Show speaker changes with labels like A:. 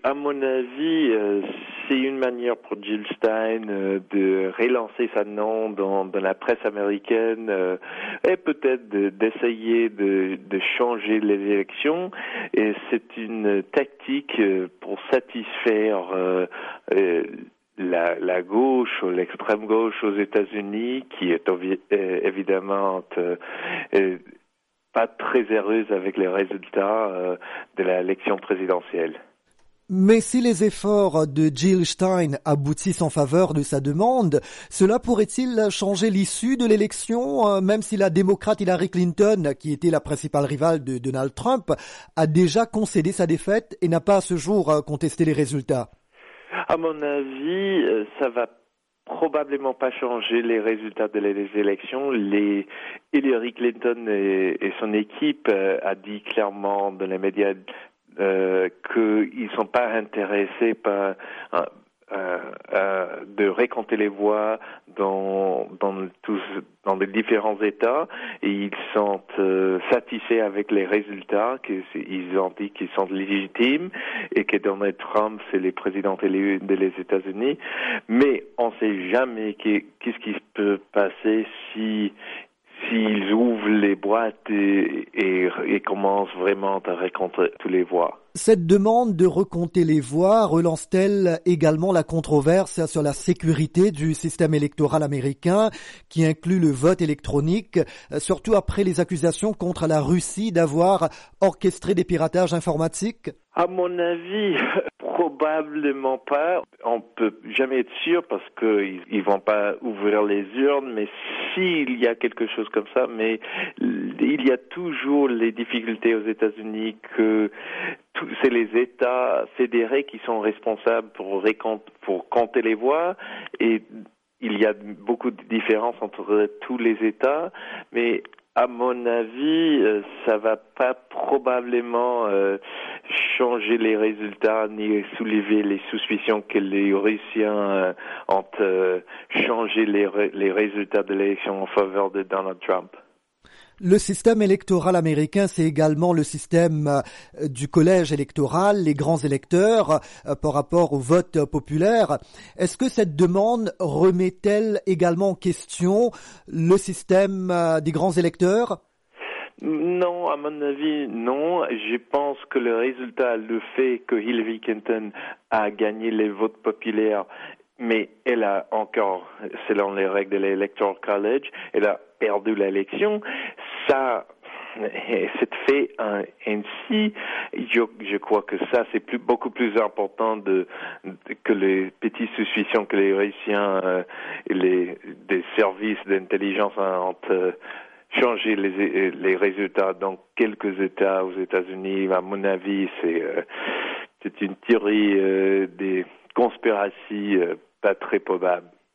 A: À mon avis, c'est une manière pour Jill Stein de relancer son nom dans la presse américaine et peut-être d'essayer de changer les élections. Et c'est une tactique pour satisfaire la gauche ou l'extrême gauche aux États-Unis, qui est évidemment pas très heureuse avec les résultats de l'élection présidentielle.
B: Mais si les efforts de Jill Stein aboutissent en faveur de sa demande, cela pourrait-il changer l'issue de l'élection, même si la démocrate Hillary Clinton, qui était la principale rivale de Donald Trump, a déjà concédé sa défaite et n'a pas à ce jour contesté les résultats?
A: À mon avis, ça va probablement pas changer les résultats des élections. Hillary Clinton et son équipe a dit clairement dans les médias qu'ils sont pas intéressés par de récompter les voix dans les différents États, et ils sont satisfaits avec les résultats, qu'ils ont dit qu'ils sont légitimes et que Donald Trump c'est le président élu des États-Unis. Mais on ne sait jamais qu'est-ce qui peut passer s'ils ouvrent les boîtes et commencent vraiment à recompter toutes les voix.
B: Cette demande de recompter les voix relance-t-elle également la controverse sur la sécurité du système électoral américain, qui inclut le vote électronique, surtout après les accusations contre la Russie d'avoir orchestré des piratages informatiques?
A: À mon avis, probablement pas. On peut jamais être sûr parce qu'ils vont pas ouvrir les urnes, mais s'il y a quelque chose comme ça, mais il y a toujours les difficultés aux États-Unis que c'est les États fédérés qui sont responsables pour compter les voix, et il y a beaucoup de différences entre tous les États, mais à mon avis, ça va pas probablement changer les résultats ni soulever les suspicions que les Russiens ont changé les résultats de l'élection en faveur de Donald Trump.
B: Le système électoral américain, c'est également le système du collège électoral, les grands électeurs, par rapport au vote populaire. Est-ce que cette demande remet-elle également en question le système des grands électeurs?
A: Non, à mon avis, non. Je pense que le résultat, le fait que Hillary Clinton a gagné les votes populaires, mais elle a encore, selon les règles de l'Electoral College, elle a perdu l'élection. C'est fait ainsi. Je crois que ça, c'est beaucoup plus important que les petites suspicions que les Russiens et des services d'intelligence ont changé les résultats dans quelques États aux États-Unis. À mon avis, c'est une théorie des conspiracies pas très probable.